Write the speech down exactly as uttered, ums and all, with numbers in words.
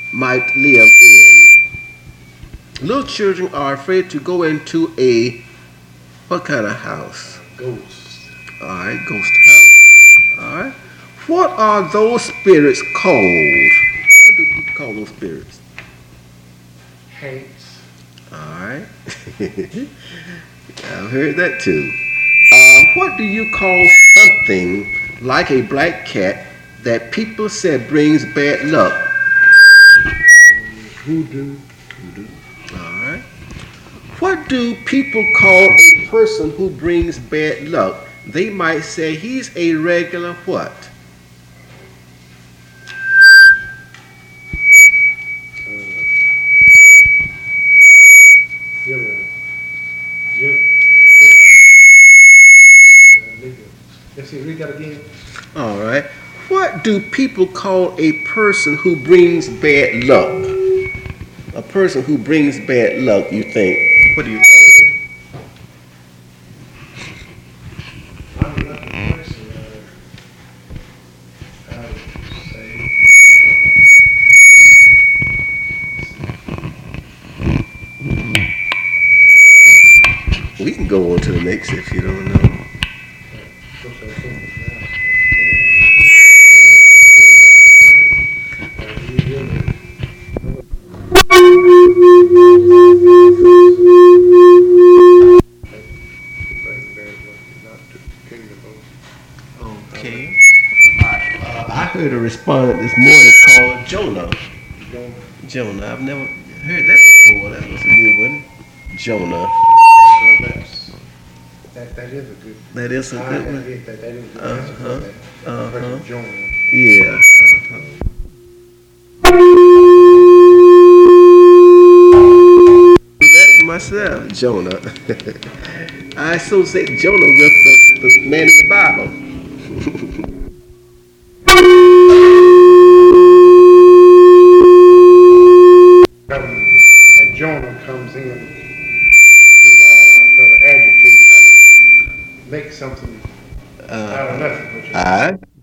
might live in. Little children are afraid to go into a what kind of house? Ghost. All right, ghost house. All right. What are those spirits called? What do people call those spirits? Hates. All right. I've heard that too. Uh, what do you call something like a black cat that people said brings bad luck? Voodoo. Voodoo. All right. What do people call a person who brings bad luck? They might say he's a regular what? Uh, Yellow. Jim. Let's see, read that again. All right. What do people call a person who brings bad luck? A person who brings bad luck, you think? What do you call it? I'm not the person. Uh, I would say. We can go on to the next if you don't know. Okay. Uh, I heard a respondent this morning called Jonah. Jonah. I've never heard that before. That was a new one. Jonah. So that's, that, that is a good. That is a I good one. admit that that is a good Uh-huh. answer for that. Uh-huh. Person Jonah. Yeah. Uh-huh. That myself, Jonah. I associate Jonah with the, the man in the Bible. That Jonah comes in to the, to the adjective, kind of make something Uh, out of nothing. Which is, I